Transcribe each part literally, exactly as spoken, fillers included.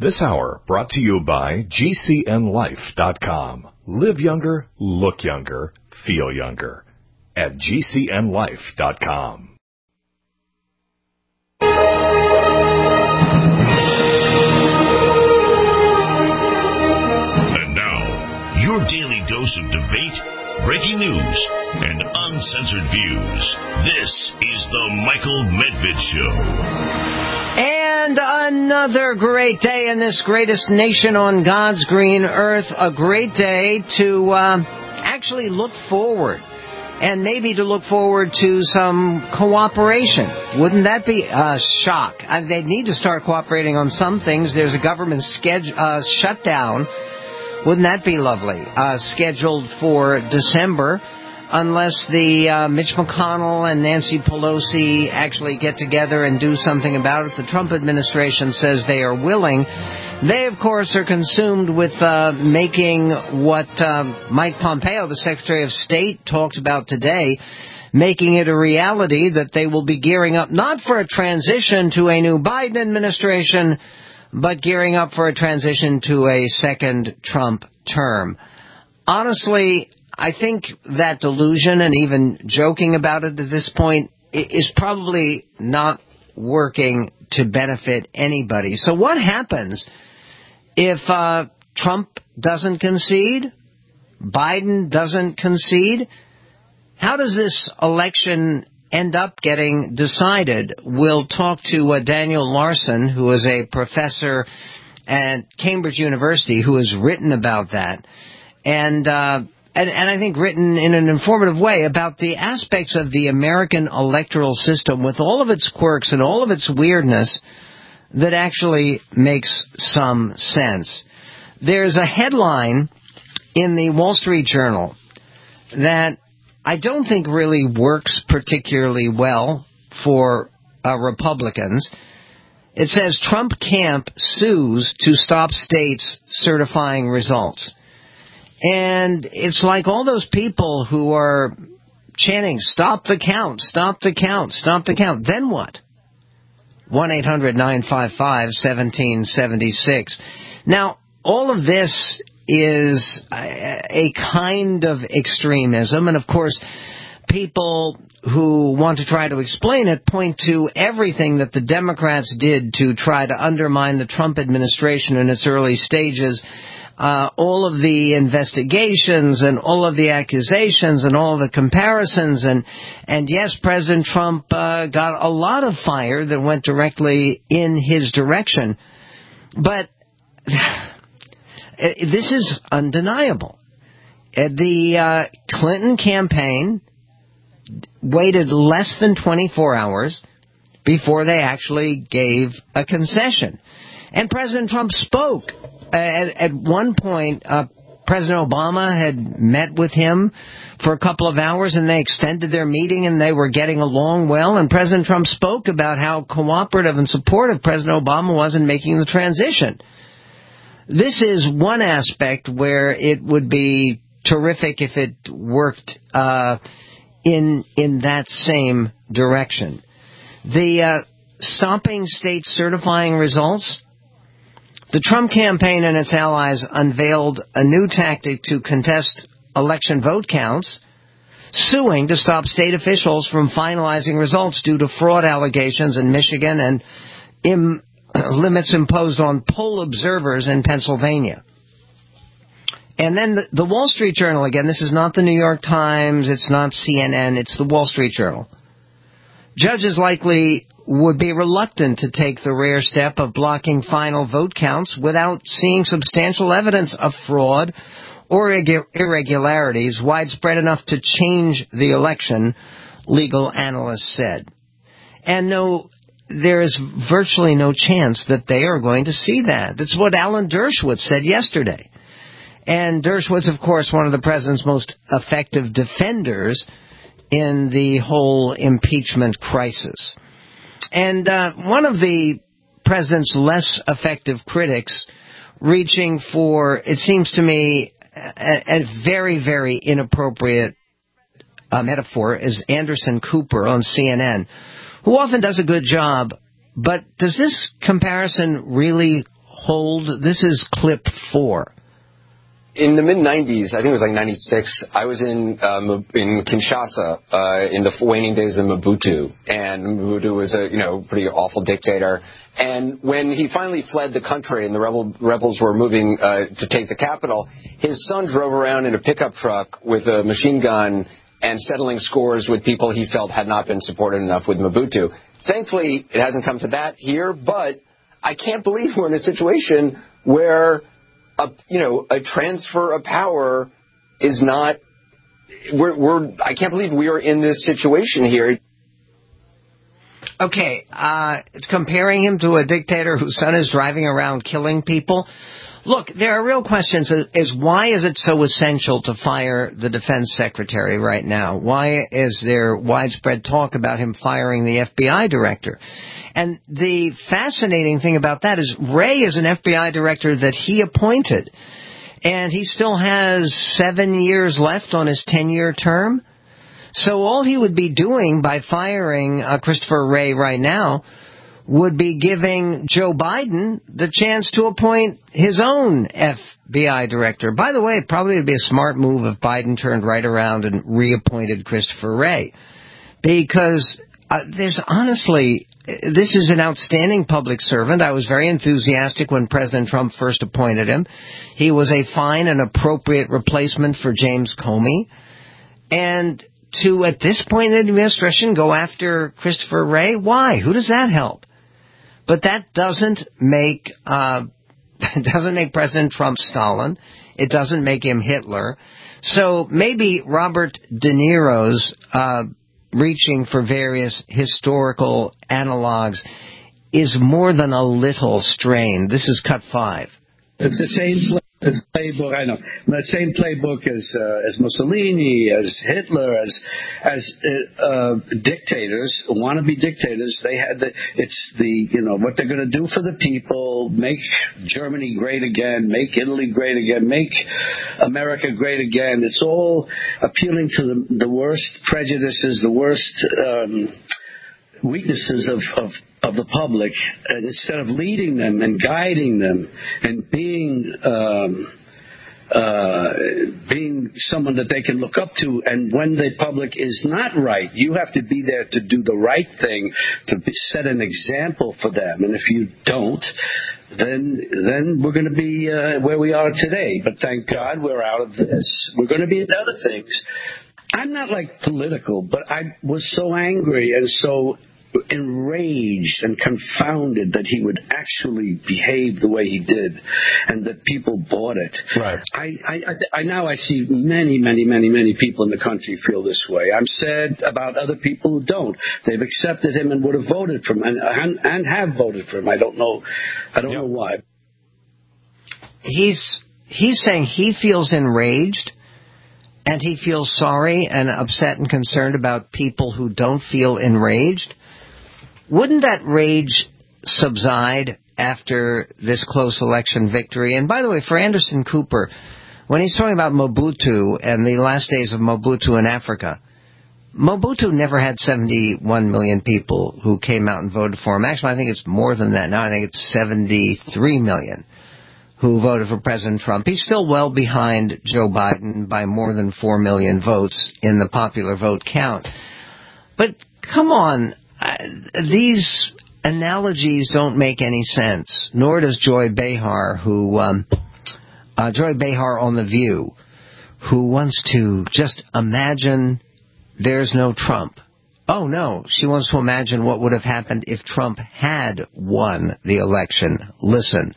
This hour brought to you by G C N life dot com. Live younger, look younger, feel younger at G C N life dot com. And now, your daily dose of debate, breaking news, and uncensored views. This is the Michael Medved Show. And another great day in this greatest nation on God's green earth. A great day to uh, actually look forward. And maybe to look forward to some cooperation. Wouldn't that be a shock? Uh, they need to start cooperating on some things. There's a government schedule, uh, shutdown. Wouldn't that be lovely? Uh, scheduled for December, unless the uh, Mitch McConnell and Nancy Pelosi actually get together and do something about it. The Trump administration says they are willing. They, of course, are consumed with uh, making what uh, Mike Pompeo, the Secretary of State, talked about today, making it a reality that they will be gearing up not for a transition to a new Biden administration, but gearing up for a transition to a second Trump term. Honestly, I think that delusion and even joking about it at this point is probably not working to benefit anybody. So what happens if uh, Trump doesn't concede? Biden doesn't concede? How does this election end up getting decided? We'll talk to uh, Daniel Larson, who is a professor at Cambridge University, who has written about that. And, uh, and, and I think written in an informative way about the aspects of the American electoral system with all of its quirks and all of its weirdness that actually makes some sense. There's a headline in the Wall Street Journal that I don't think really works particularly well for uh, Republicans. It says Trump camp sues to stop states certifying results. And it's like all those people who are chanting, stop the count, stop the count, stop the count. Then what? one eight hundred nine five five one seven seven six. Now, all of this is a kind of extremism, and of course, people who want to try to explain it point to everything that the Democrats did to try to undermine the Trump administration in its early stages, uh, all of the investigations and all of the accusations and all of the comparisons, and and yes, President Trump uh, got a lot of fire that went directly in his direction, but this is undeniable. The uh, Clinton campaign waited less than twenty-four hours before they actually gave a concession. And President Trump spoke. At, at one point, uh, President Obama had met with him for a couple of hours, and they extended their meeting, and they were getting along well. And President Trump spoke about how cooperative and supportive President Obama was in making the transition. This is one aspect where it would be terrific if it worked uh, in in that same direction. The uh, stopping states certifying results. The Trump campaign and its allies unveiled a new tactic to contest election vote counts, suing to stop state officials from finalizing results due to fraud allegations in Michigan and im- limits imposed on poll observers in Pennsylvania. And then the, the Wall Street Journal, again, this is not the New York Times, it's not C N N, it's the Wall Street Journal. Judges likely would be reluctant to take the rare step of blocking final vote counts without seeing substantial evidence of fraud or irregularities widespread enough to change the election, legal analysts said. And no, there is virtually no chance that they are going to see that. That's what Alan Dershowitz said yesterday. And Dershowitz, of course, one of the president's most effective defenders in the whole impeachment crisis. And uh, one of the president's less effective critics, reaching for, it seems to me, a, a very, very inappropriate uh, metaphor, is Anderson Cooper on C N N, who often does a good job. But does this comparison really hold? This is clip four. In the mid nineties, I think it was like ninety-six, I was in um, in Kinshasa uh, in the waning days of Mobutu, and Mobutu was a you know pretty awful dictator. And when he finally fled the country and the rebel, rebels were moving uh, to take the capital, his son drove around in a pickup truck with a machine gun and settling scores with people he felt had not been supported enough with Mobutu. Thankfully, it hasn't come to that here, but I can't believe we're in a situation where A, you know, a transfer of power is not. We're, we're. I can't believe we are in this situation here. Okay, uh, comparing him to a dictator whose son is driving around killing people. Look, there are real questions. Is why is it so essential to fire the defense secretary right now? Why is there widespread talk about him firing the F B I director? And the fascinating thing about that is Wray is an F B I director that he appointed, and he still has seven years left on his ten-year term. So all he would be doing by firing uh, Christopher Wray right now would be giving Joe Biden the chance to appoint his own F B I director. By the way, it probably would be a smart move if Biden turned right around and reappointed Christopher Wray, because uh, there's honestly... This is an outstanding public servant. I was very enthusiastic when President Trump first appointed him. He was a fine and appropriate replacement for James Comey. And to, at this point in the administration, go after Christopher Wray, why? Who does that help? But that doesn't make, uh, doesn't make President Trump Stalin. It doesn't make him Hitler. So maybe Robert De Niro's, uh, reaching for various historical analogs is more than a little strained. This is cut five. It's the same playbook. I know the same playbook as uh, as Mussolini, as Hitler, as as uh, uh, dictators, wannabe dictators. They had the. It's the you know what they're going to do for the people. Make Germany great again. Make Italy great again. Make America great again. It's all appealing to the, the worst prejudices, the worst um, weaknesses of. of of the public, and instead of leading them and guiding them and being um, uh, being someone that they can look up to, and when the public is not right, you have to be there to do the right thing, to be, set an example for them. And if you don't, then then we're going to be uh, where we are today. But thank God we're out of this. We're going to be into other things. I'm not like political, but I was so angry and so enraged and confounded that he would actually behave the way he did, and that people bought it. Right. I, I, I now I see many, many, many, many people in the country feel this way. I'm sad about other people who don't. They've accepted him and would have voted for him, and and, and have voted for him. I don't know. I don't yep. know why. He's he's saying he feels enraged. And he feels sorry and upset and concerned about people who don't feel enraged. Wouldn't that rage subside after this close election victory? And by the way, for Anderson Cooper, when he's talking about Mobutu and the last days of Mobutu in Africa, Mobutu never had seventy-one million people who came out and voted for him. Actually, I think it's more than that now. I think it's seventy-three million who voted for President Trump. He's still well behind Joe Biden by more than four million votes in the popular vote count. But come on, uh, these analogies don't make any sense, nor does Joy Behar, who, um, uh, Joy Behar on The View, who wants to just imagine there's no Trump. Oh, no, she wants to imagine what would have happened if Trump had won the election. Listen.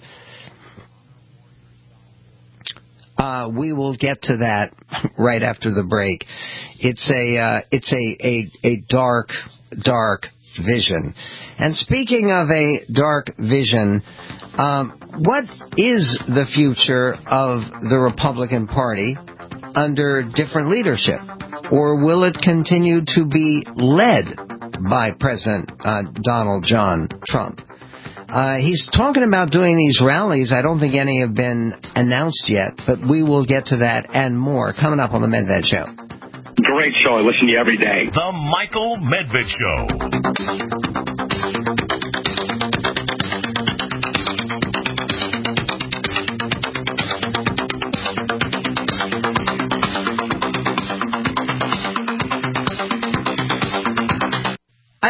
Uh, we will get to that right after the break. It's a uh, it's a, a a dark dark vision. And speaking of a dark vision, um, what is the future of the Republican Party under different leadership, or will it continue to be led by President uh, Donald John Trump? Uh, he's talking about doing these rallies. I don't think any have been announced yet, but we will get to that and more coming up on the Medved Show. Great show. I listen to you every day. The Michael Medved Show.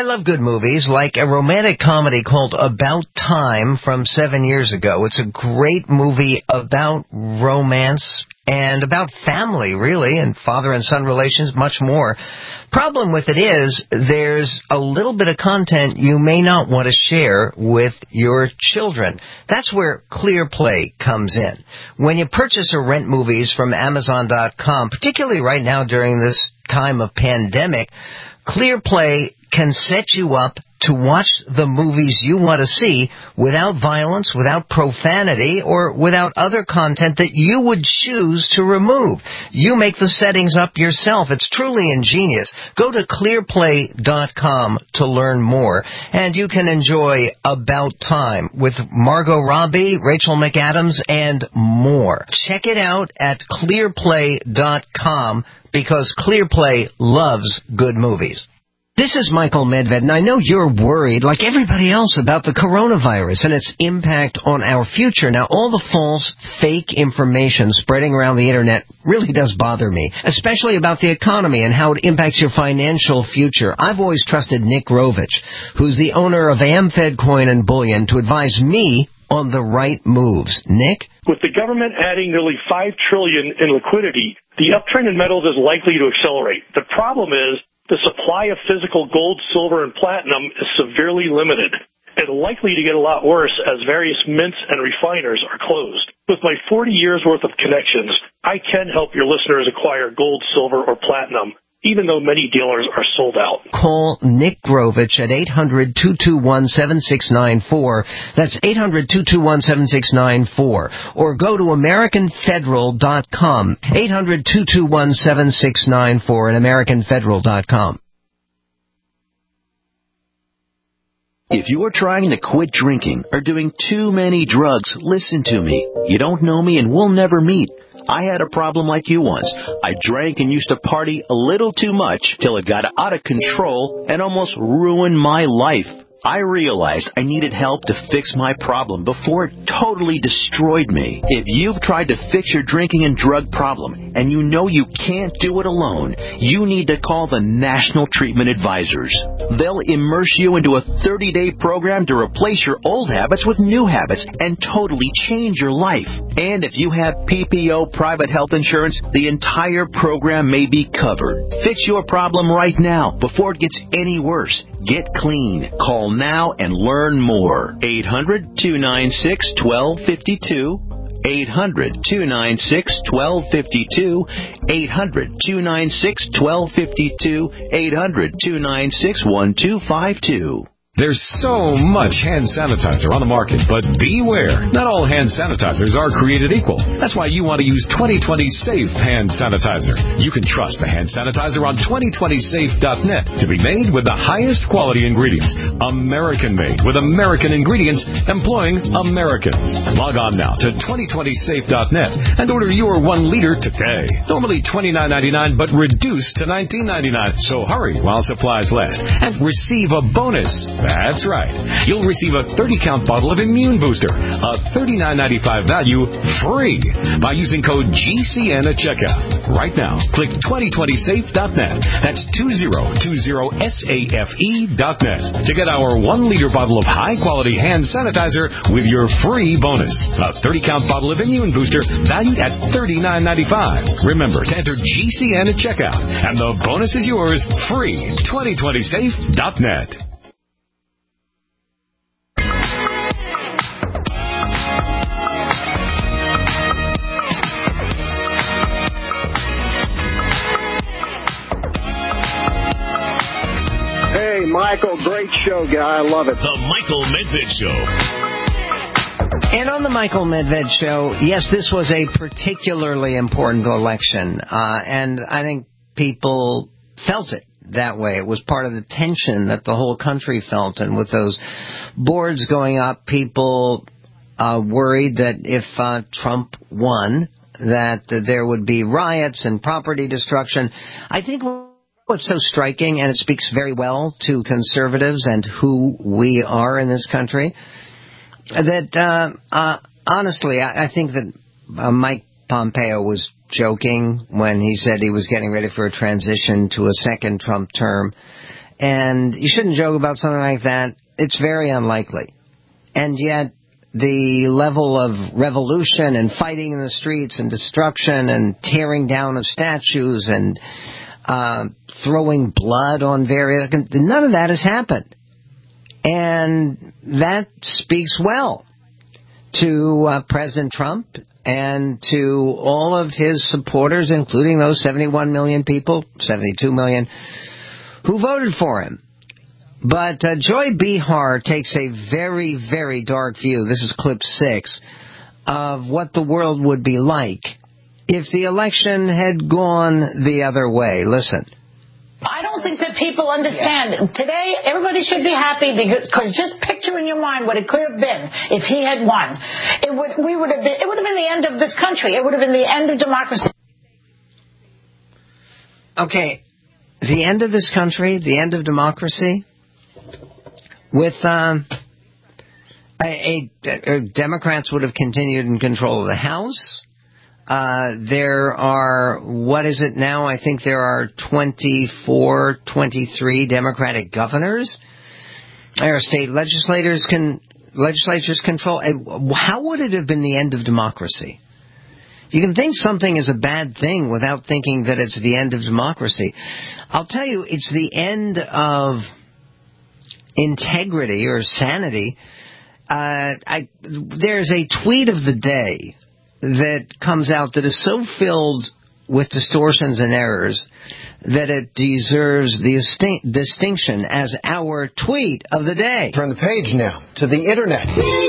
love good movies, like a romantic comedy called About Time from seven years ago. It's a great movie about romance and about family, really, and father and son relations, much more. Problem with it is there's a little bit of content you may not want to share with your children. That's where ClearPlay comes in. When you purchase or rent movies from Amazon dot com, particularly right now during this time of pandemic, ClearPlay can set you up to watch the movies you want to see without violence, without profanity, or without other content that you would choose to remove. You make the settings up yourself. It's truly ingenious. Go to ClearPlay dot com to learn more, and you can enjoy About Time with Margot Robbie, Rachel McAdams, and more. Check it out at ClearPlay dot com because ClearPlay loves good movies. This is Michael Medved, and I know you're worried, like everybody else, about the coronavirus and its impact on our future. Now, all the false, fake information spreading around the Internet really does bother me, especially about the economy and how it impacts your financial future. I've always trusted Nick Rovich, who's the owner of AmFed Coin and Bullion, to advise me on the right moves. Nick? With the government adding nearly five trillion dollars in liquidity, the uptrend in metals is likely to accelerate. The problem is, the supply of physical gold, silver, and platinum is severely limited and likely to get a lot worse as various mints and refiners are closed. With my forty years worth of connections, I can help your listeners acquire gold, silver, or platinum, even though many dealers are sold out. Call Nick Grovich at eight hundred, two two one, seven six nine four. That's eight hundred, two two one, seven six nine four. Or go to American Federal dot com. eight hundred, two two one, seven six nine four and American Federal dot com. If you're trying to quit drinking or doing too many drugs, listen to me. You don't know me and we'll never meet. I had a problem like you once. I drank and used to party a little too much till it got out of control and almost ruined my life. I realized I needed help to fix my problem before it totally destroyed me. If you've tried to fix your drinking and drug problem and you know you can't do it alone, you need to call the National Treatment Advisors. They'll immerse you into a thirty-day program to replace your old habits with new habits and totally change your life. And if you have P P O private health insurance, the entire program may be covered. Fix your problem right now before it gets any worse. Get clean. Call now and learn more. eight hundred, two nine six, one two five two. eight hundred, two nine six, one two five two. eight hundred, two nine six, one two five two. eight hundred, two nine six, one two five two. There's so much hand sanitizer on the market, but beware. Not all hand sanitizers are created equal. That's why you want to use twenty twenty Safe Hand Sanitizer. You can trust the hand sanitizer on twenty twenty safe dot net to be made with the highest quality ingredients. American-made with American ingredients employing Americans. Log on now to twenty twenty safe dot net and order your one liter today. Normally twenty-nine ninety-nine, but reduced to nineteen ninety-nine. So hurry while supplies last and receive a bonus. That's right. You'll receive a thirty count bottle of Immune Booster, a thirty-nine ninety-five value, free by using code G C N at checkout. Right now, click twenty twenty safe dot net. That's two zero two zero safe dot net to get our one liter bottle of high-quality hand sanitizer with your free bonus. A thirty count bottle of Immune Booster valued at thirty-nine ninety-five. Remember to enter G C N at checkout, and the bonus is yours free. twenty twenty safe dot net. Hey, Michael, great show, guy. I love it. The Michael Medved Show. And on the Michael Medved Show, yes, this was a particularly important election, uh, and I think people felt it that way. It was part of the tension that the whole country felt, and with those boards going up, people uh, worried that if uh, Trump won, that uh, there would be riots and property destruction. I think what's so striking, and it speaks very well to conservatives and who we are in this country, that uh, uh, honestly, I, I think that uh, Mike Pompeo was joking when he said he was getting ready for a transition to a second Trump term. And you shouldn't joke about something like that. It's very unlikely. And yet, the level of revolution and fighting in the streets and destruction and tearing down of statues and uh, throwing blood on various... None of that has happened. And that speaks well to uh, President Trump and to all of his supporters, including those seventy-one million people, seventy-two million, who voted for him. But uh, Joy Behar takes a very, very dark view, this is clip six, of what the world would be like if the election had gone the other way. Listen. I don't think that people understand. Yeah. Today, everybody should be happy because just picture in your mind what it could have been if he had won. It would, we would have been, it would have been the end of this country. It would have been the end of democracy. Okay, the end of this country, the end of democracy, with um, a, a, a Democrats would have continued in control of the House. Uh, there are, what is it now? I think there are twenty-four, twenty-three Democratic governors. There are state legislators can, legislatures control. How would it have been the end of democracy? You can think something is a bad thing without thinking that it's the end of democracy. I'll tell you, it's the end of integrity or sanity. Uh, I, there's a tweet of the day that comes out that is so filled with distortions and errors that it deserves the distinct, distinction as our tweet of the day. Turn the page now to the internet.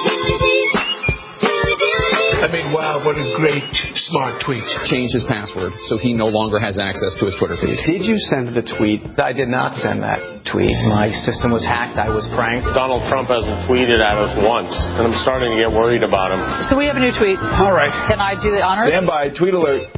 I mean, wow, what a great, smart tweet. Changed his password, so he no longer has access to his Twitter feed. Did you send the tweet? I did not send that tweet. My system was hacked. I was pranked. Donald Trump hasn't tweeted at us once, and I'm starting to get worried about him. So we have a new tweet. All right. Can I do the honors? Stand by. Tweet alert.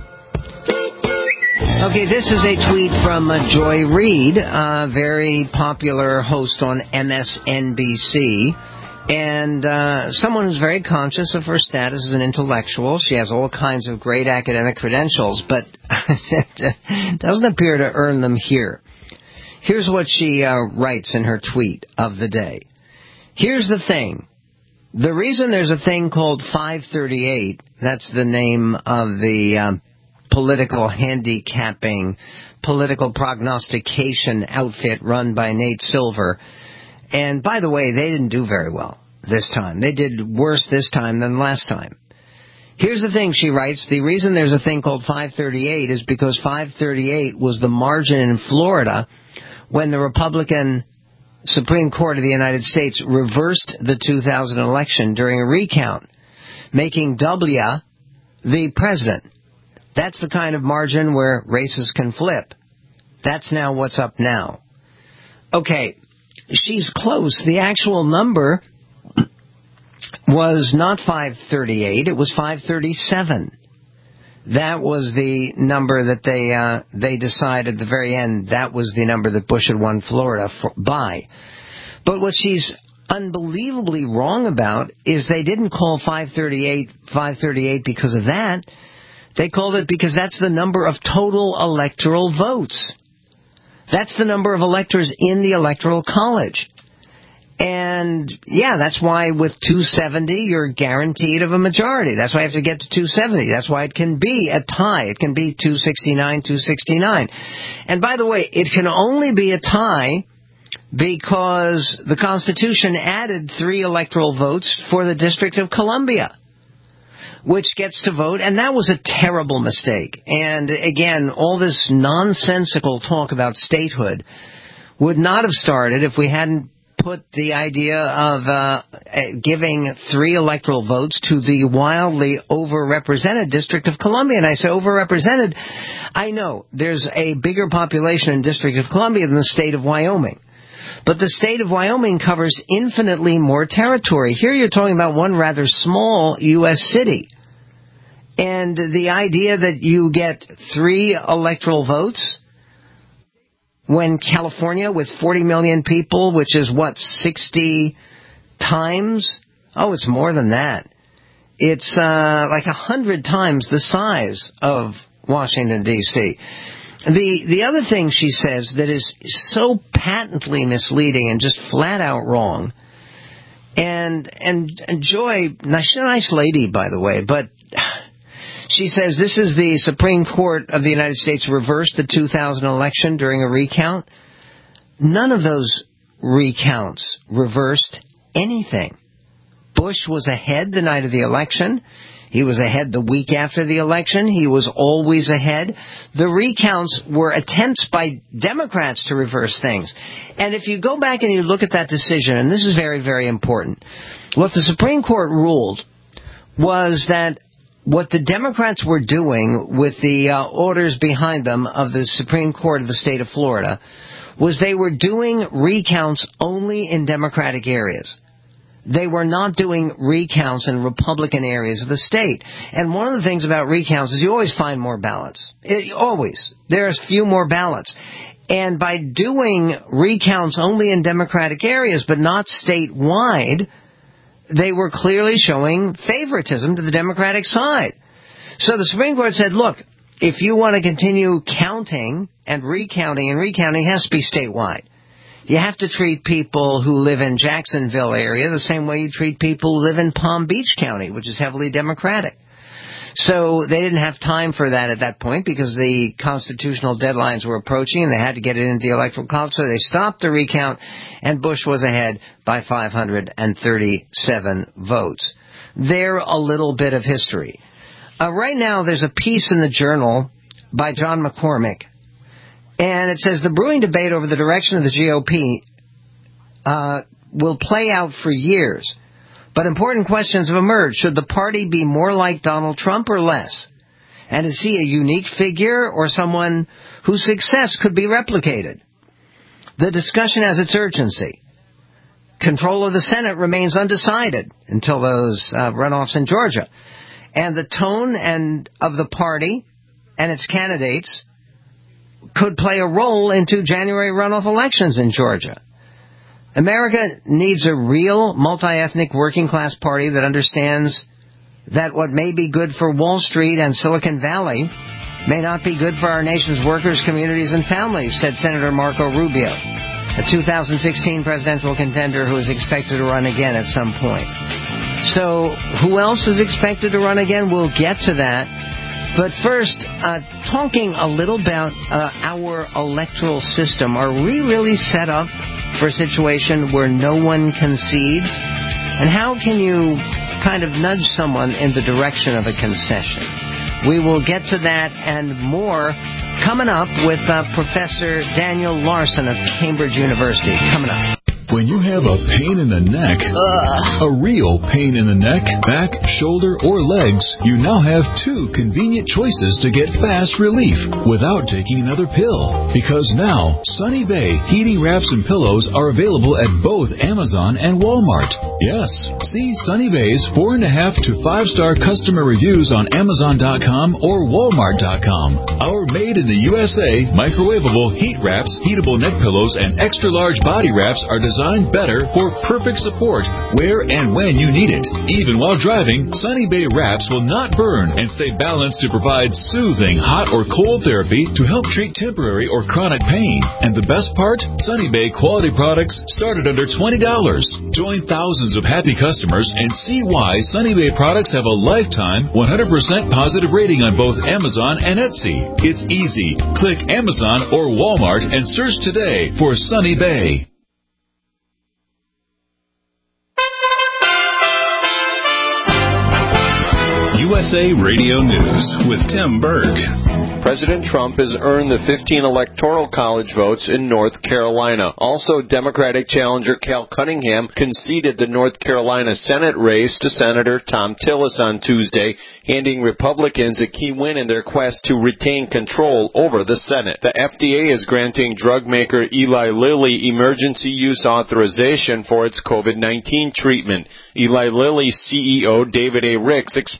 Okay, this is a tweet from uh, Joy Reid, a very popular host on M S N B C. And uh, someone who's very conscious of her status as an intellectual. She has all kinds of great academic credentials, but doesn't appear to earn them here. Here's what she uh, writes in her tweet of the day. Here's the thing. The reason there's a thing called five thirty-eight, that's the name of the um, political handicapping, political prognostication outfit run by Nate Silver. And by the way, they didn't do very well this time. They did worse this time than last time. Here's the thing, she writes. The reason there's a thing called five thirty-eight is because five thirty-eight was the margin in Florida when the Republican Supreme Court of the United States reversed the two thousand election during a recount, making W the president. That's the kind of margin where races can flip. That's now what's up now. Okay. She's close. The actual number was not five thirty-eight. It was five thirty-seven. That was the number that they uh, they decided at the very end. That was the number that Bush had won Florida for, by. But what she's unbelievably wrong about is they didn't call five thirty-eight five thirty-eight because of that. They called it because that's the number of total electoral votes. That's the number of electors in the Electoral College. And, yeah, that's why with two seventy, you're guaranteed of a majority. That's why you have to get to two seventy. That's why it can be a tie. It can be two sixty-nine, two sixty-nine. And, by the way, it can only be a tie because the Constitution added three electoral votes for the District of Columbia, which gets to vote, and that was a terrible mistake. And again, all this nonsensical talk about statehood would not have started if we hadn't put the idea of uh, giving three electoral votes to the wildly overrepresented District of Columbia. And I say overrepresented, I know there's a bigger population in District of Columbia than the state of Wyoming. But the state of Wyoming covers infinitely more territory. Here you're talking about one rather small U S city. And the idea that you get three electoral votes when California, with forty million people, which is, what, sixty times? Oh, it's more than that. It's uh, like one hundred times the size of Washington, D C The the other thing she says that is so patently misleading and just flat out wrong, and and, and Joy, she's a nice lady, by the way, but she says this is the Supreme Court of the United States reversed the two thousand election during a recount. None of those recounts reversed anything. Bush was ahead the night of the election. He was ahead the week after the election. He was always ahead. The recounts were attempts by Democrats to reverse things. And if you go back and you look at that decision, and this is very, very important, what the Supreme Court ruled was that what the Democrats were doing with the uh, orders behind them of the Supreme Court of the state of Florida was they were doing recounts only in Democratic areas. They were not doing recounts in Republican areas of the state. And one of the things about recounts is you always find more ballots. It, always. There's few more ballots. And by doing recounts only in Democratic areas but not statewide, they were clearly showing favoritism to the Democratic side. So the Supreme Court said, look, if you want to continue counting and recounting and recounting, it has to be statewide. You have to treat people who live in Jacksonville area the same way you treat people who live in Palm Beach County, which is heavily Democratic. So they didn't have time for that at that point because the constitutional deadlines were approaching and they had to get it into the Electoral College. So they stopped the recount and Bush was ahead by five hundred thirty-seven votes. There, a little bit of history. Uh, right now, there's a piece in the Journal by John McCormick. And it says the brewing debate over the direction of the G O P uh, will play out for years. But important questions have emerged. Should the party be more like Donald Trump or less? And is he a unique figure or someone whose success could be replicated? The discussion has its urgency. Control of the Senate remains undecided until those uh, runoffs in Georgia. And the tone and of the party and its candidates could play a role into January runoff elections in Georgia. America needs a real multi-ethnic working-class party that understands that what may be good for Wall Street and Silicon Valley may not be good for our nation's workers, communities, and families, said Senator Marco Rubio, a two thousand sixteen presidential contender who is expected to run again at some point. So who else is expected to run again? We'll get to that. But first, uh, talking a little about uh, our electoral system. Are we really set up for a situation where no one concedes? And how can you kind of nudge someone in the direction of a concession? We will get to that and more coming up with uh, Professor Daniel Larson of Cambridge University. Coming up. When you have a pain in the neck, Ugh. a real pain in the neck, back, shoulder, or legs, you now have two convenient choices to get fast relief without taking another pill. Because now, Sunny Bay heating wraps and pillows are available at both Amazon and Walmart. Yes, see Sunny Bay's four and a half to five star customer reviews on Amazon dot com or Walmart dot com. Our made in the U S A microwavable heat wraps, heatable neck pillows, and extra large body wraps are designed Designed better for perfect support where and when you need it. Even while driving, Sunny Bay wraps will not burn and stay balanced to provide soothing hot or cold therapy to help treat temporary or chronic pain. And the best part? Sunny Bay quality products start at under twenty dollars. Join thousands of happy customers and see why Sunny Bay products have a lifetime one hundred percent positive rating on both Amazon and Etsy. It's easy. Click Amazon or Walmart and search today for Sunny Bay. U S A Radio News with Tim Berg. President Trump has earned the fifteen Electoral College votes in North Carolina. Also, Democratic challenger Cal Cunningham conceded the North Carolina Senate race to Senator Thom Tillis on Tuesday, handing Republicans a key win in their quest to retain control over the Senate. The F D A is granting drug maker Eli Lilly emergency use authorization for its COVID nineteen treatment. Eli Lilly C E O David A. Ricks explains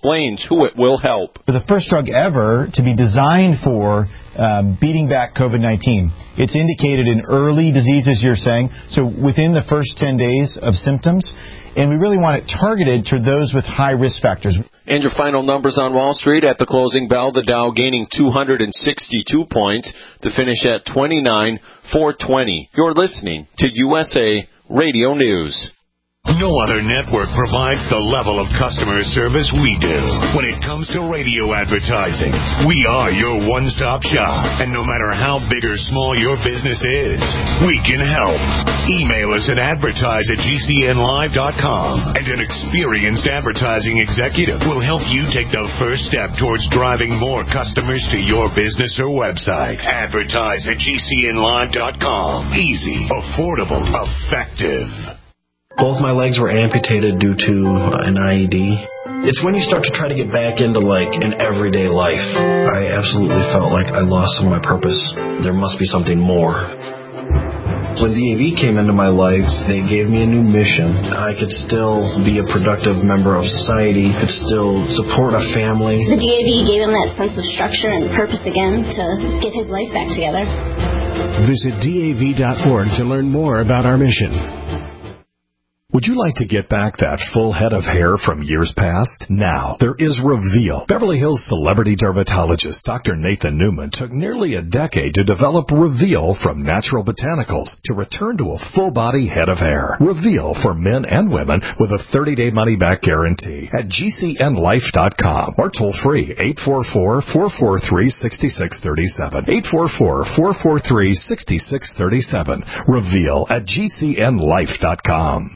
Intuit will help. For the first drug ever to be designed for uh, beating back COVID nineteen. It's indicated in early diseases, you're saying, so within the first ten days of symptoms, and we really want it targeted to those with high risk factors. And your final numbers on Wall Street at the closing bell, the Dow gaining two hundred sixty-two points to finish at twenty-nine four twenty. You're listening to U S A Radio News. No other network provides the level of customer service we do. When it comes to radio advertising, we are your one-stop shop. And no matter how big or small your business is, we can help. Email us at advertise at g c n live dot com, and an experienced advertising executive will help you take the first step towards driving more customers to your business or website. Advertise at g c n live dot com. Easy, affordable, effective. Both my legs were amputated due to an I E D. It's when you start to try to get back into, like, an everyday life. I absolutely felt like I lost some of my purpose. There must be something more. When D A V came into my life, they gave me a new mission. I could still be a productive member of society, could still support a family. The D A V gave him that sense of structure and purpose again to get his life back together. Visit D A V dot org to learn more about our mission. Would you like to get back that full head of hair from years past? Now, there is Reveal. Beverly Hills celebrity dermatologist Doctor Nathan Newman took nearly a decade to develop Reveal from natural botanicals to return to a full-body head of hair. Reveal for men and women with a thirty-day money-back guarantee at g c n life dot com or toll-free eight four four, four four three, six six three seven. eight four four, four four three, six six three seven. Reveal at g c n life dot com.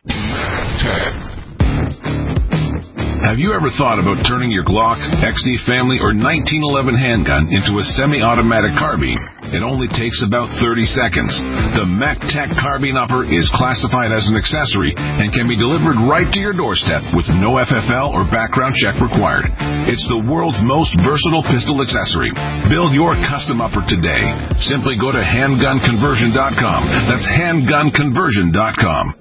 Have you ever thought about turning your Glock, X D Family, or nineteen eleven handgun into a semi-automatic carbine? It only takes about thirty seconds. The MacTech Carbine Upper is classified as an accessory and can be delivered right to your doorstep with no F F L or background check required. It's the world's most versatile pistol accessory. Build your custom upper today. Simply go to handgun conversion dot com. That's handgun conversion dot com.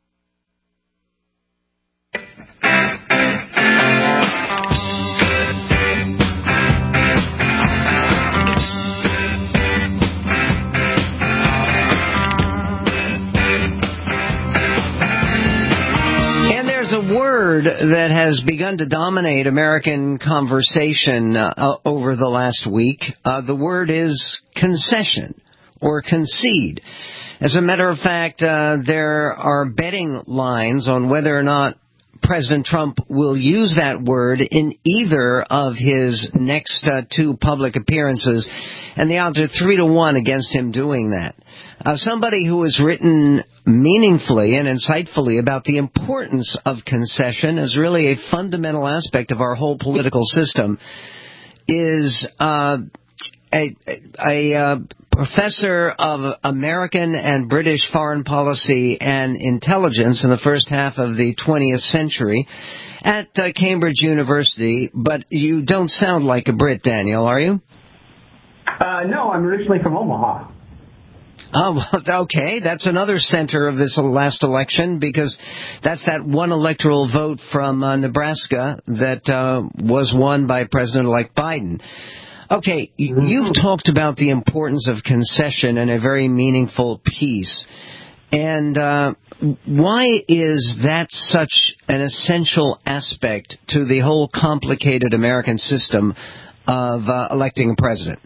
A word that has begun to dominate American conversation uh, over the last week. Uh, the word is concession or concede. As a matter of fact, uh, there are betting lines on whether or not President Trump will use that word in either of his next uh, two public appearances, and the odds are three to one against him doing that. Uh, somebody who has written meaningfully and insightfully about the importance of concession as really a fundamental aspect of our whole political system is uh, a, a uh, professor of American and British foreign policy and intelligence in the first half of the twentieth century at uh, Cambridge University. But you don't sound like a Brit, Daniel, are you? Uh, no, I'm originally from Omaha. Oh, okay. That's another center of this last election, because that's that one electoral vote from uh, Nebraska that uh, was won by President-elect Biden. Okay, you've talked about the importance of concession in a very meaningful piece. And uh, why is that such an essential aspect to the whole complicated American system of uh, electing a president?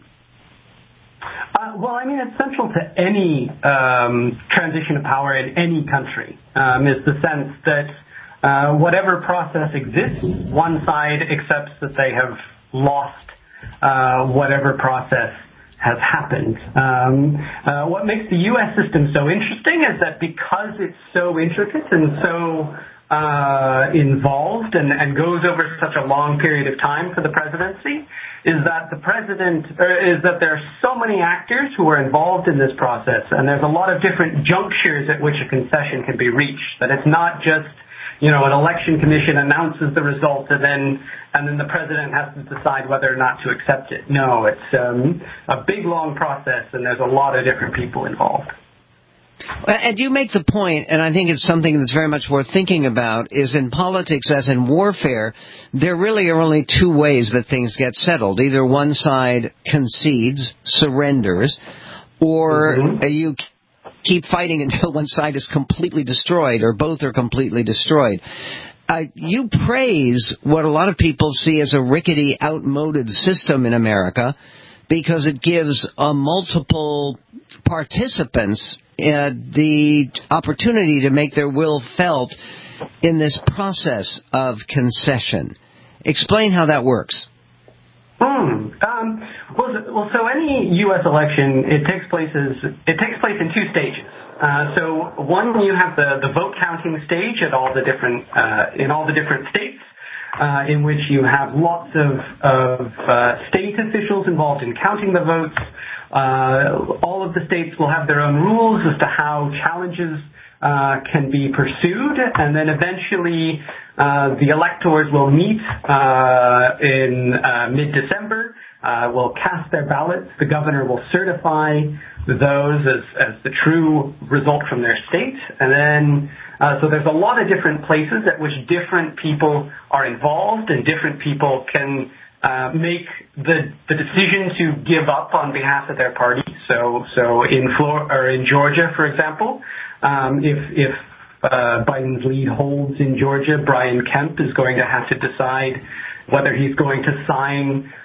Uh, well, I mean, it's central to any um, transition of power in any country, um, is the sense that uh, whatever process exists, one side accepts that they have lost uh, whatever process has happened. Um, uh, what makes the U S system so interesting is that because it's so intricate and so uh, involved and, and goes over such a long period of time for the presidency, is that the president, or is that there are so many actors who are involved in this process, and there's a lot of different junctures at which a concession can be reached. That it's not just, you know, an election commission announces the result and then and then the president has to decide whether or not to accept it. No, it's um, a big, long process, and there's a lot of different people involved. And you make the point, and I think it's something that's very much worth thinking about, is in politics, as in warfare, there really are only two ways that things get settled. Either one side concedes, surrenders, or mm-hmm. you keep fighting until one side is completely destroyed, or both are completely destroyed. Uh, you praise what a lot of people see as a rickety, outmoded system in America because it gives uh, multiple participants uh, the opportunity to make their will felt in this process of concession. Explain how that works. Hmm. Um, well, well, so any U S election, it takes places. It takes place in two stages. Uh, so one, you have the, the vote counting stage at all the different uh, in all the different states, uh, in which you have lots of of uh, state officials involved in counting the votes. Uh, all of the states will have their own rules as to how challenges uh, can be pursued, and then eventually uh, the electors will meet uh, in uh, mid-December, uh, will cast their ballots. The governor will certify those as, as the true result from their state, and then uh, so there's a lot of different places at which different people are involved, and different people can Uh, make the the decision to give up on behalf of their party. So so in Flor- or in Georgia, for example, um, if if uh, Biden's lead holds in Georgia, Brian Kemp is going to have to decide whether he's going to sign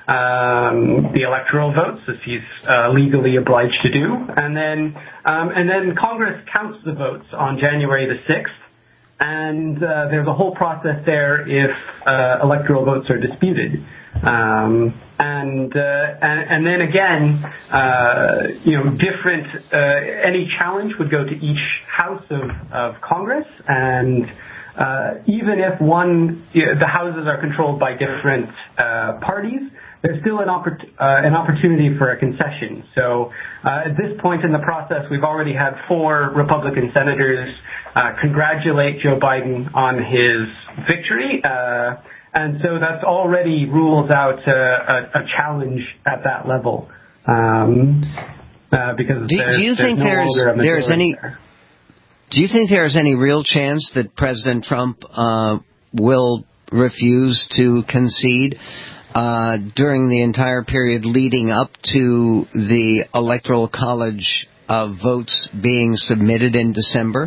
um, the electoral votes, as he's uh, legally obliged to do, and then um, and then Congress counts the votes on January the sixth. And uh, there's a whole process there if uh, electoral votes are disputed. Um, and, uh, and and then again, uh, you know, different, uh, any challenge would go to each house of, of Congress. And uh, even if one, you know, the houses are controlled by different uh, parties, there's still an, oppor- uh, an opportunity for a concession. So uh, at this point in the process, we've already had four Republican senators uh, congratulate Joe Biden on his victory. Uh, and so that's already rules out uh, a, a challenge at that level. Um, uh, because do, there's, do you there's think no there's, there's any there. Do you think there's any real chance that President Trump uh, will refuse to concede Uh, during the entire period leading up to the Electoral College of votes being submitted in December?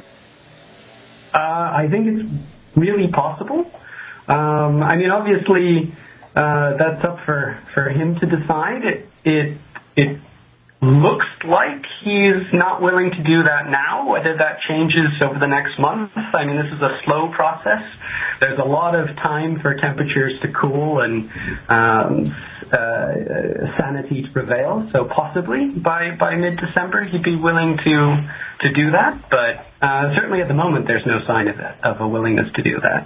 Uh, I think it's really possible. Um, I mean, obviously, uh, that's up for, for him to decide. It, it, it looks like he's not willing to do that now. Whether that changes over the next month, I mean, this is a slow process. There's a lot of time for temperatures to cool and um, uh, sanity to prevail. So possibly by, by mid-December, he'd be willing to to do that. But uh, certainly at the moment, there's no sign of that, of a willingness to do that.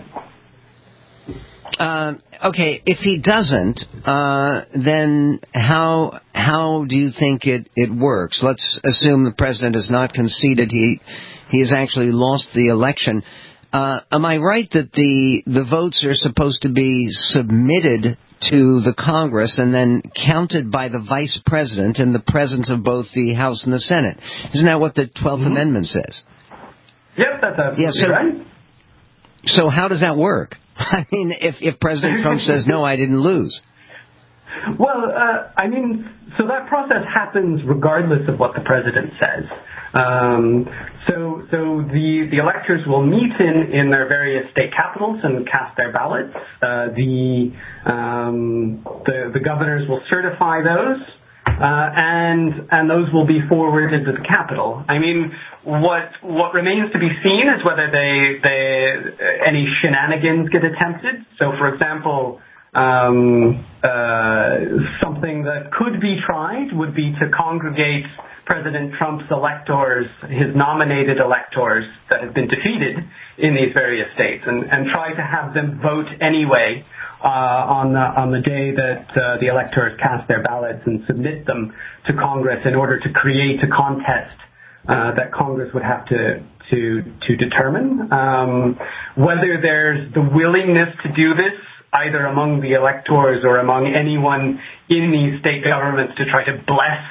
Uh, okay, if he doesn't, uh, then how how do you think it, it works? Let's assume the president has not conceded; he he has actually lost the election. Uh, am I right that the the votes are supposed to be submitted to the Congress and then counted by the vice president in the presence of both the House and the Senate? Isn't that what the twelfth mm-hmm. Amendment says? Yep, that's absolutely yeah, so, right. So how does that work? I mean, if, if President Trump says, no, I didn't lose. Well, uh, I mean, so that process happens regardless of what the president says. Um, so so the, the electors will meet in, in their various state capitals and cast their ballots. Uh, the, um, the the governors will certify those. Uh, and and those will be forwarded to the Capitol. I mean, what what remains to be seen is whether they they any shenanigans get attempted. So, for example, um, uh, something that could be tried would be to congregate President Trump's electors, his nominated electors that have been defeated in these various states, and, and try to have them vote anyway uh, on the on the day that uh, the electors cast their ballots and submit them to Congress in order to create a contest uh, that Congress would have to to to determine um, whether there's the willingness to do this either among the electors or among anyone in these state governments to try to bless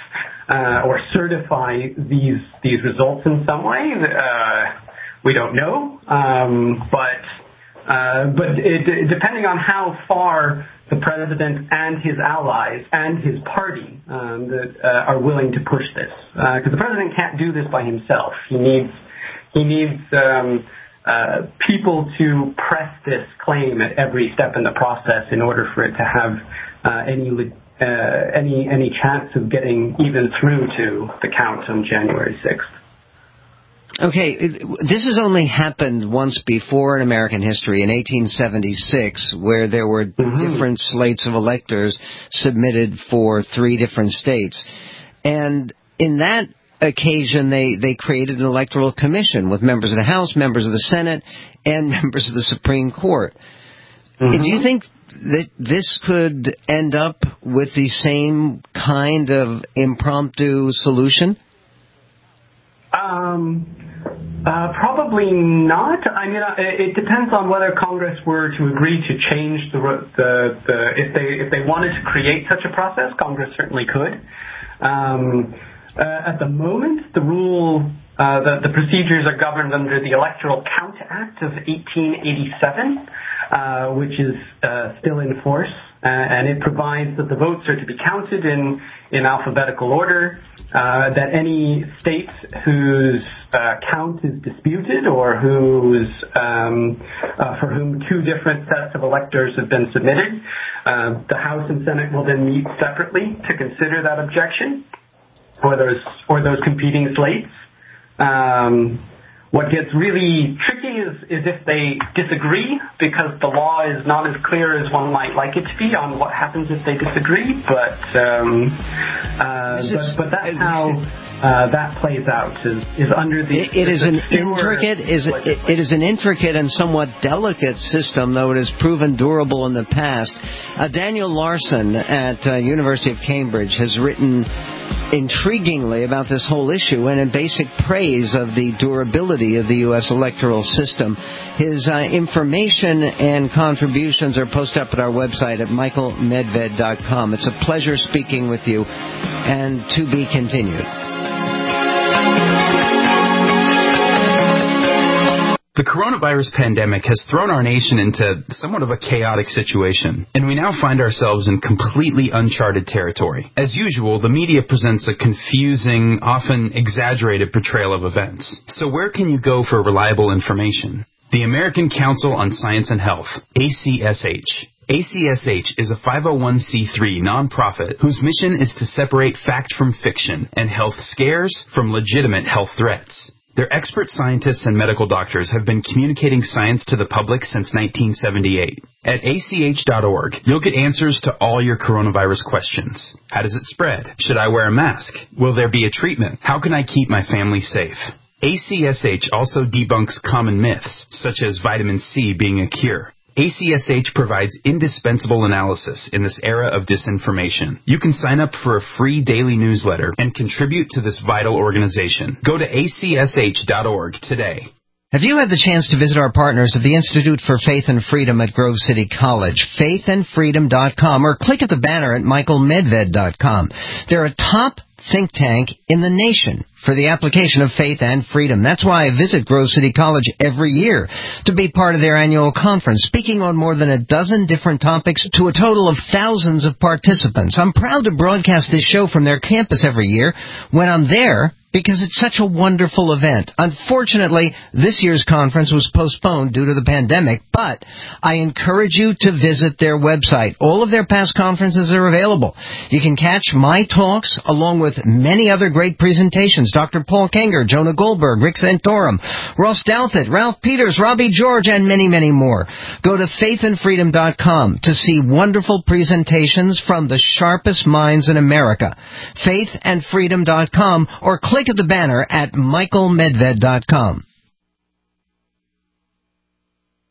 uh, or certify these these results in some way. Uh, we don't know, um, but uh, but it, depending on how far the president and his allies and his party um, that uh, are willing to push this, because uh, the president can't do this by himself. He needs he needs um, uh, people to press this claim at every step in the process in order for it to have uh, any. Uh, any any chance of getting even through to the count on January sixth. Okay, this has only happened once before in American history, in eighteen seventy-six, where there were mm-hmm. different slates of electors submitted for three different states. And in that occasion, they, they created an electoral commission with members of the House, members of the Senate, and members of the Supreme Court. Mm-hmm. Do you think that this could end up with the same kind of impromptu solution? Um, uh, probably not. I mean, uh, it depends on whether Congress were to agree to change the, the the if they if they wanted to create such a process. Congress certainly could. Um, uh, at the moment, the rule. Uh, the, the procedures are governed under the Electoral Count Act of eighteen eighty-seven, uh, which is uh, still in force, uh, and it provides that the votes are to be counted in, in alphabetical order, uh, that any state whose uh, count is disputed or whose, um, uh, for whom two different sets of electors have been submitted, uh, the House and Senate will then meet separately to consider that objection or those, or those competing slates. Um, what gets really tricky is, is if they disagree, because the law is not as clear as one might like it to be on what happens if they disagree. But um, uh, but, but that's how uh, that plays out. Is, is under the it, it is an intricate is it, it is an intricate and somewhat delicate system, though it has proven durable in the past. Uh, Daniel Larson at uh, University of Cambridge has written intriguingly about this whole issue and in basic praise of the durability of the U S electoral system. His uh, information and contributions are posted up at our website at michael medved dot com. It's a pleasure speaking with you, and to be continued. The coronavirus pandemic has thrown our nation into somewhat of a chaotic situation, and we now find ourselves in completely uncharted territory. As usual, the media presents a confusing, often exaggerated portrayal of events. So where can you go for reliable information? The American Council on Science and Health, A C S H. A C S H is a five oh one c three nonprofit whose mission is to separate fact from fiction and health scares from legitimate health threats. Their expert scientists and medical doctors have been communicating science to the public since nineteen seventy-eight. At A C H dot org, you'll get answers to all your coronavirus questions. How does it spread? Should I wear a mask? Will there be a treatment? How can I keep my family safe? A C S H also debunks common myths, such as vitamin C being a cure. A C S H provides indispensable analysis in this era of disinformation. You can sign up for a free daily newsletter and contribute to this vital organization. Go to A C S H dot org today. Have you had the chance to visit our partners at the Institute for Faith and Freedom at Grove City College, faith and freedom dot com, or click at the banner at michael medved dot com? They're a top think tank in the nation for the application of faith and freedom. That's why I visit Grove City College every year to be part of their annual conference, speaking on more than a dozen different topics to a total of thousands of participants. I'm proud to broadcast this show from their campus every year when I'm there, because it's such a wonderful event. Unfortunately, this year's conference was postponed due to the pandemic, but I encourage you to visit their website. All of their past conferences are available. You can catch my talks along with many other great presentations. Doctor Paul Kenger, Jonah Goldberg, Rick Santorum, Ross Douthat, Ralph Peters, Robbie George, and many, many more. Go to faith and freedom dot com to see wonderful presentations from the sharpest minds in America. faith and freedom dot com, or click at the banner at michael medved dot com.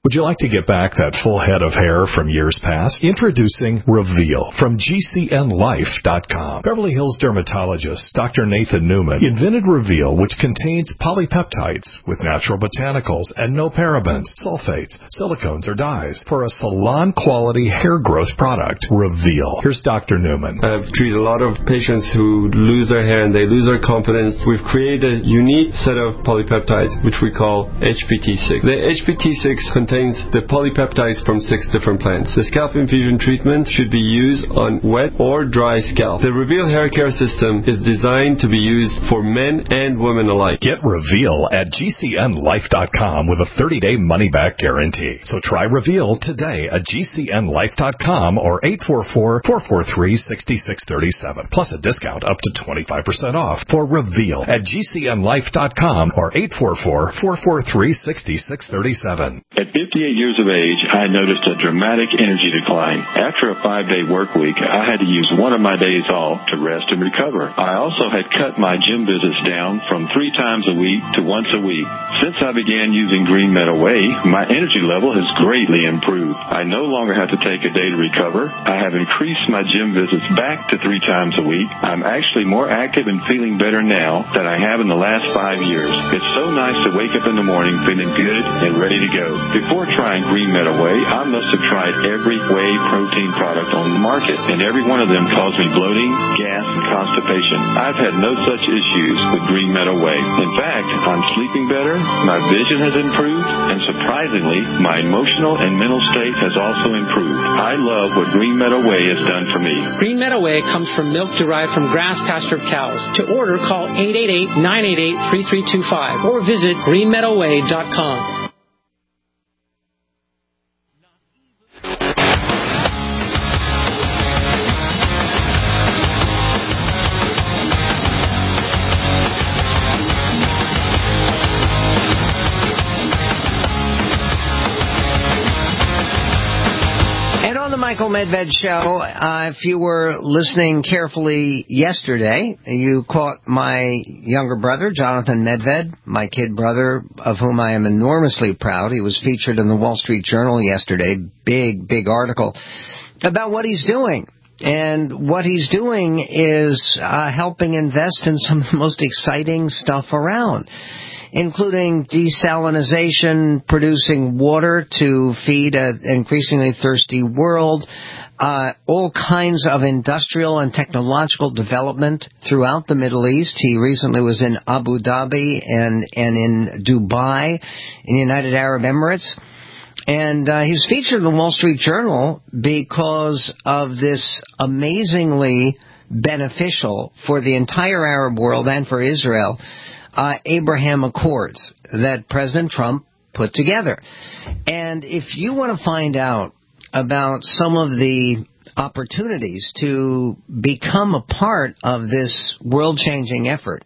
Would you like to get back that full head of hair from years past? Introducing Reveal from G C N Life dot com. Beverly Hills dermatologist Doctor Nathan Newman invented Reveal, which contains polypeptides with natural botanicals and no parabens, sulfates, silicones, or dyes for a salon-quality hair growth product. Reveal. Here's Doctor Newman. I've treated a lot of patients who lose their hair and they lose their confidence. We've created a unique set of polypeptides, which we call H P T six. The H P T six contains the polypeptides from six different plants. The scalp infusion treatment should be used on wet or dry scalp. The Reveal hair care system is designed to be used for men and women alike. Get Reveal at G C N Life dot com with a thirty-day money-back guarantee. So try Reveal today at G C N Life dot com or eight four four, four four three, six six three seven, plus a discount up to twenty-five percent off for Reveal at G C N Life dot com or eight four four, four four three, six six three seven. At fifty-eight years of age, I noticed a dramatic energy decline. After a five-day work week, I had to use one of my days off to rest and recover. I also had cut my gym visits down from three times a week to once a week. Since I began using Green Meadow Whey, my energy level has greatly improved. I no longer have to take a day to recover. I have increased my gym visits back to three times a week. I'm actually more active and feeling better now than I have in the last five years. It's so nice to wake up in the morning feeling good and ready to go. Before trying Green Meadow Whey, I must have tried every whey protein product on the market, and every one of them caused me bloating, gas, and constipation. I've had no such issues with Green Meadow Whey. In fact, I'm sleeping better, my vision has improved, and surprisingly, my emotional and mental state has also improved. I love what Green Meadow Whey has done for me. Green Meadow Whey comes from milk derived from grass-pastured cows. To order, call eight eight eight, nine eight eight, three three two five or visit green meadow whey dot com. Michael Medved Show. Uh, if you were listening carefully yesterday, you caught my younger brother, Jonathan Medved, my kid brother, of whom I am enormously proud. He was featured in the Wall Street Journal yesterday. Big, big article about what he's doing. And what he's doing is uh, helping invest in some of the most exciting stuff around, including desalination, producing water to feed an increasingly thirsty world, uh, all kinds of industrial and technological development throughout the Middle East. He recently was in Abu Dhabi and, and in Dubai, in the United Arab Emirates. And uh, he's featured in the Wall Street Journal because of this amazingly beneficial for the entire Arab world and for Israel Uh, Abraham Accords that President Trump put together. And if you want to find out about some of the opportunities to become a part of this world-changing effort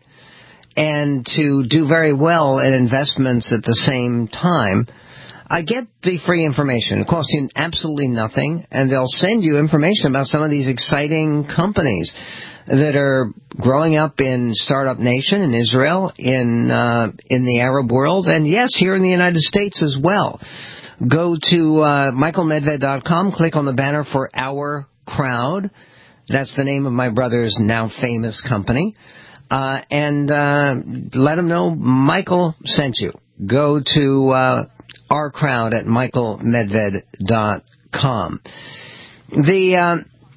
and to do very well at investments at the same time, I get the free information. It costs you absolutely nothing, and they'll send you information about some of these exciting companies that are growing up in Startup Nation in Israel, in uh, in the Arab world, and yes, here in the United States as well. Go to uh, michael medved dot com, click on the banner for Our Crowd. That's the name of my brother's now famous company. Uh, and uh, let them know Michael sent you. Go to uh, Our Crowd at michael medved dot com. The... Uh,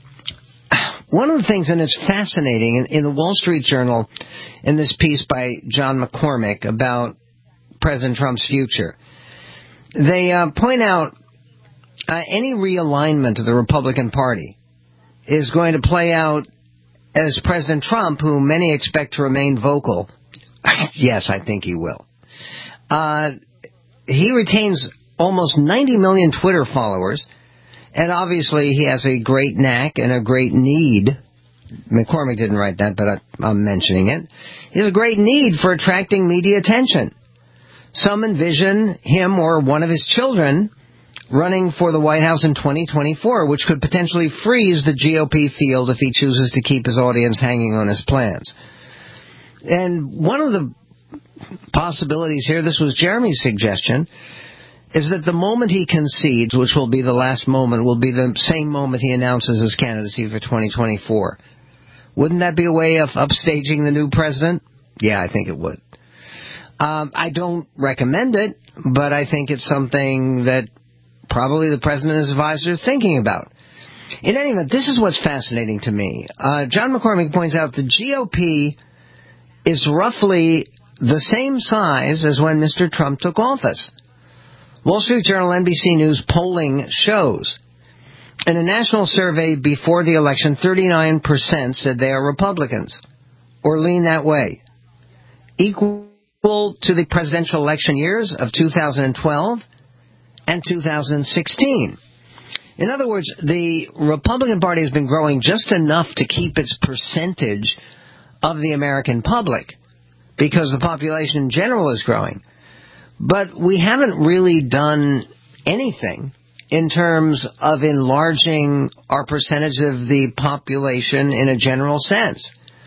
One of the things, and it's fascinating, in, in the Wall Street Journal, in this piece by John McCormick about President Trump's future, they uh, point out uh, any realignment of the Republican Party is going to play out as President Trump, who many expect to remain vocal. Yes, I think he will. Uh, he retains almost ninety million Twitter followers. And obviously, he has a great knack and a great need. McCormick didn't write that, but I, I'm mentioning it. He has a great need for attracting media attention. Some envision him or one of his children running for the White House in twenty twenty-four, which could potentially freeze the G O P field if he chooses to keep his audience hanging on his plans. And one of the possibilities here, this was Jeremy's suggestion, is that the moment he concedes, which will be the last moment, will be the same moment he announces his candidacy for twenty twenty-four. Wouldn't that be a way of upstaging the new president? Yeah, I think it would. Um, I don't recommend it, but I think it's something that probably the president and his advisors are thinking about. In any event, this is what's fascinating to me. Uh, John McCormick points out the G O P is roughly the same size as when Mister Trump took office. Wall Street Journal, N B C News polling shows. In a national survey before the election, thirty-nine percent said they are Republicans or lean that way, equal to the presidential election years of two thousand twelve and two thousand sixteen. In other words, the Republican Party has been growing just enough to keep its percentage of the American public because the population in general is growing. But we haven't really done anything in terms of enlarging our percentage of the population in a general sense.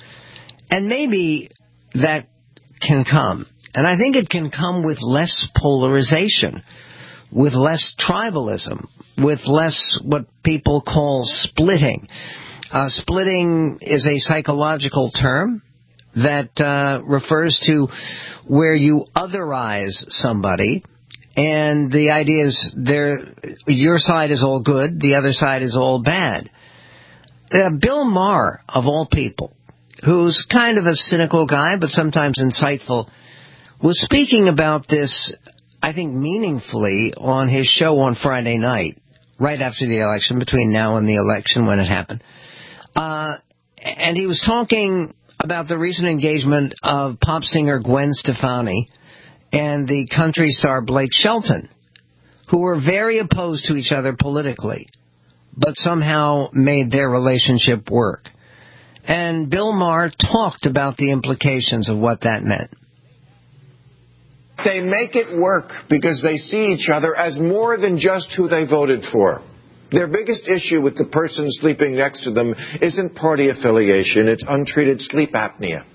And maybe that can come. And I think it can come with less polarization, with less tribalism, with less what people call splitting. Uh, splitting is a psychological term that uh, refers to where you otherize somebody, and the idea is there, your side is all good, the other side is all bad. Uh, Bill Maher, of all people, who's kind of a cynical guy but sometimes insightful, was speaking about this, I think, meaningfully on his show on Friday night, right after the election, between now and the election when it happened. Uh, and he was talking about the recent engagement of pop singer Gwen Stefani and the country star Blake Shelton, who were very opposed to each other politically, but somehow made their relationship work. And Bill Maher talked about the implications of what that meant. They make it work because they see each other as more than just who they voted for. Their biggest issue with the person sleeping next to them isn't party affiliation, it's untreated sleep apnea.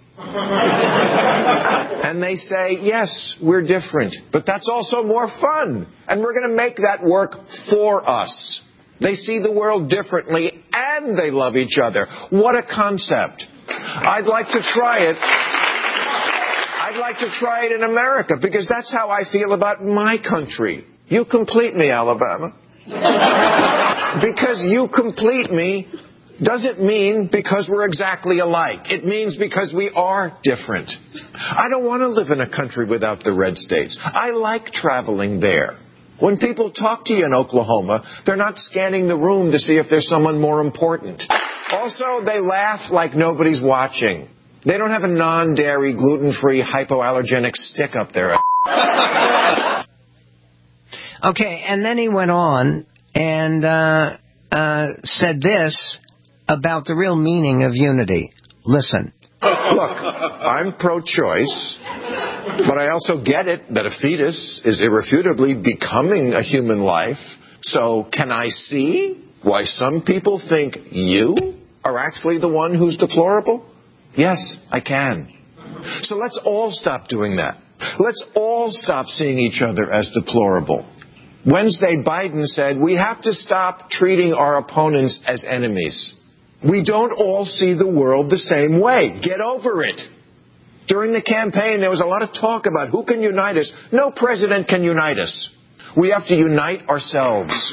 And they say, yes, we're different, but that's also more fun, and we're going to make that work for us. They see the world differently, and they love each other. What a concept. I'd like to try it. I'd like to try it in America, because that's how I feel about my country. You complete me, Alabama. Because you complete me doesn't mean because we're exactly alike. It means because we are different. I don't want to live in a country without the red states. I like traveling there. When people talk to you in Oklahoma, they're not scanning the room to see if there's someone more important. Also, they laugh like nobody's watching. They don't have a non-dairy, gluten-free, hypoallergenic stick up their ass. Okay, and then he went on and uh, uh, said this about the real meaning of unity. Listen. Look, I'm pro-choice, but I also get it that a fetus is irrefutably becoming a human life. So can I see why some people think you are actually the one who's deplorable? Yes, I can. So let's all stop doing that. Let's all stop seeing each other as deplorable. Wednesday, Biden said, we have to stop treating our opponents as enemies. We don't all see the world the same way. Get over it. During the campaign, there was a lot of talk about who can unite us. No president can unite us. We have to unite ourselves.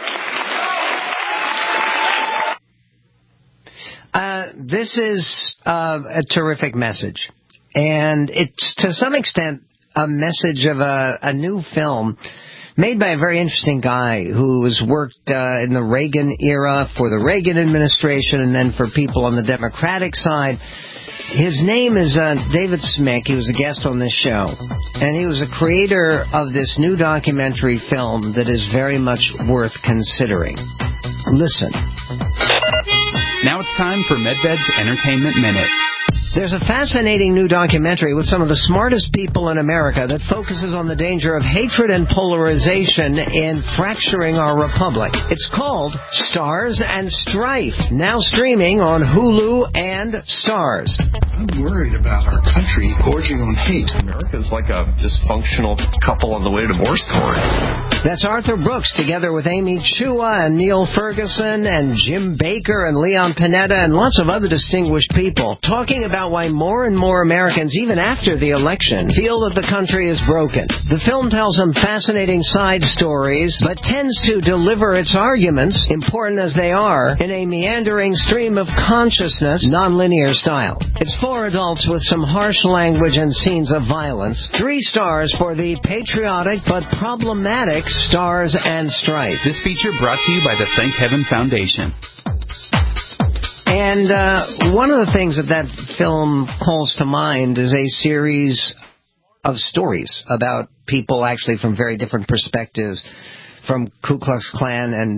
Uh, this is uh, a terrific message. And it's, to some extent, a message of a, a new film made by a very interesting guy who has worked uh, in the Reagan era for the Reagan administration and then for people on the Democratic side. His name is uh, David Smick. He was a guest on this show. And he was a creator of this new documentary film that is very much worth considering. Listen. Now it's time for MedVed's Entertainment Minute. There's a fascinating new documentary with some of the smartest people in America that focuses on the danger of hatred and polarization in fracturing our republic. It's called Stars and Strife, now streaming on Hulu and Stars. I'm worried about our country gorging on hate. America's like a dysfunctional couple on the way to divorce court. That's Arthur Brooks, together with Amy Chua and Neil Ferguson and Jim Baker and Leon Panetta and lots of other distinguished people, talking about why more and more Americans, even after the election, feel that the country is broken. The film tells some fascinating side stories, but tends to deliver its arguments, important as they are, in a meandering stream of consciousness, nonlinear style. It's for adults with some harsh language and scenes of violence. Three stars for the patriotic but problematic Stars and Strife. This feature brought to you by the Thank Heaven Foundation. And uh, one of the things that that film calls to mind is a series of stories about people actually from very different perspectives, from Ku Klux Klan and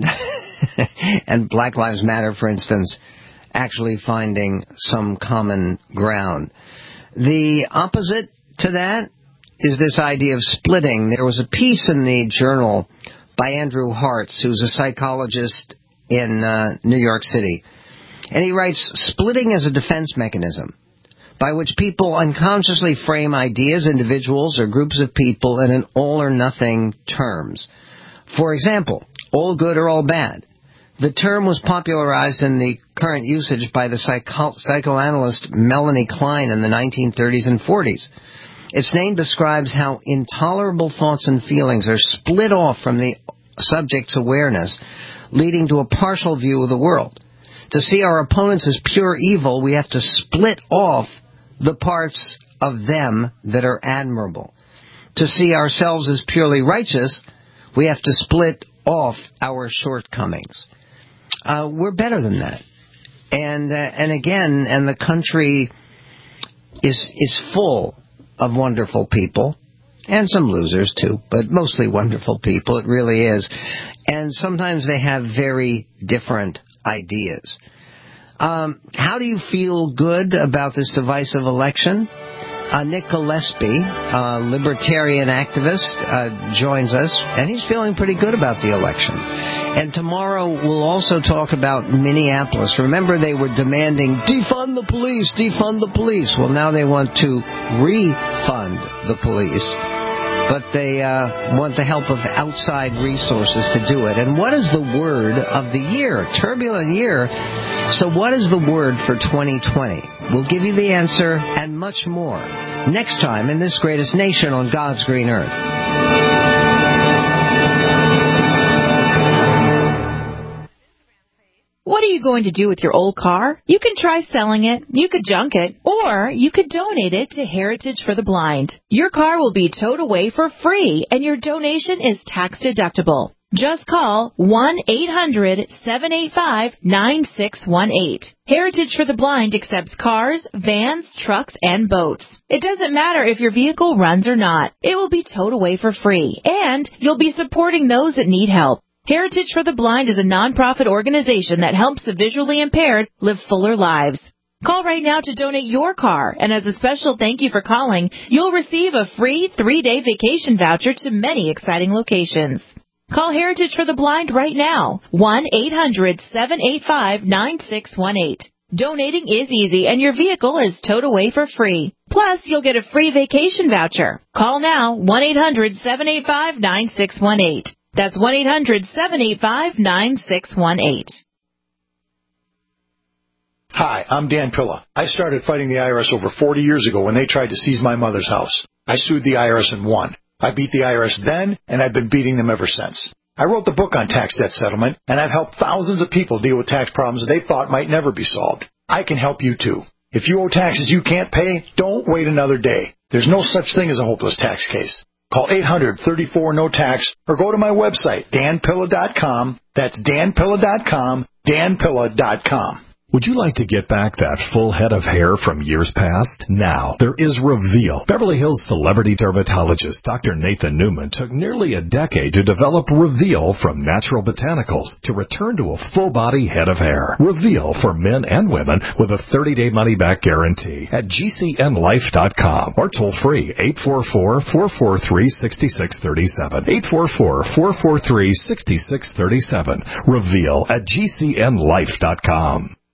and Black Lives Matter, for instance, actually finding some common ground. The opposite to that is this idea of splitting. There was a piece in the Journal by Andrew Hartz, who's a psychologist in uh, New York City. And he writes, splitting as a defense mechanism by which people unconsciously frame ideas, individuals, or groups of people in an all-or-nothing terms. For example, all good or all bad. The term was popularized in the current usage by the psycho- psychoanalyst Melanie Klein in the nineteen thirties and forties. Its name describes how intolerable thoughts and feelings are split off from the subject's awareness, leading to a partial view of the world. To see our opponents as pure evil, we have to split off the parts of them that are admirable. To see ourselves as purely righteous, we have to split off our shortcomings. Uh, we're better than that. And uh, and again, and the country is is full of wonderful people, and some losers too, but mostly wonderful people. It really is. And sometimes they have very different ideas. Um, how do you feel good about this divisive election? Uh, Nick Gillespie, uh, libertarian activist, uh, joins us, and he's feeling pretty good about the election. And tomorrow we'll also talk about Minneapolis. Remember, they were demanding, defund the police, defund the police. Well, now they want to refund the police. But they uh, want the help of outside resources to do it. And what is the word of the year? Turbulent year. So what is the word for twenty twenty? We'll give you the answer and much more next time in this greatest nation on God's green earth. What are you going to do with your old car? You can try selling it, you could junk it, or you could donate it to Heritage for the Blind. Your car will be towed away for free, and your donation is tax deductible. Just call one eight hundred seven eight five nine six one eight. Heritage for the Blind accepts cars, vans, trucks, and boats. It doesn't matter if your vehicle runs or not. It will be towed away for free, and you'll be supporting those that need help. Heritage for the Blind is a nonprofit organization that helps the visually impaired live fuller lives. Call right now to donate your car, and as a special thank you for calling, you'll receive a free three-day vacation voucher to many exciting locations. Call Heritage for the Blind right now, one eight hundred seven eight five nine six one eight. Donating is easy, and your vehicle is towed away for free. Plus, you'll get a free vacation voucher. Call now, one eight hundred seven eight five nine six one eight. That's one eight hundred seven eight five nine six one eight. Hi, I'm Dan Pilla. I started fighting the I R S over forty years ago when they tried to seize my mother's house. I sued the I R S and won. I beat the I R S then, and I've been beating them ever since. I wrote the book on tax debt settlement, and I've helped thousands of people deal with tax problems they thought might never be solved. I can help you too. If you owe taxes you can't pay, don't wait another day. There's no such thing as a hopeless tax case. Call eight hundred thirty-four no tax or go to my website, dan pilla dot com. That's dan pilla dot com, dan pilla dot com. Would you like to get back that full head of hair from years past? Now, there is Reveal. Beverly Hills celebrity dermatologist Doctor Nathan Newman took nearly a decade to develop Reveal from natural botanicals to return to a full-body head of hair. Reveal for men and women with a thirty-day money-back guarantee at G C N life dot com or toll free eight four four, four four three, six six three seven. eight four four, four four three, six six three seven. Reveal at G C N life dot com.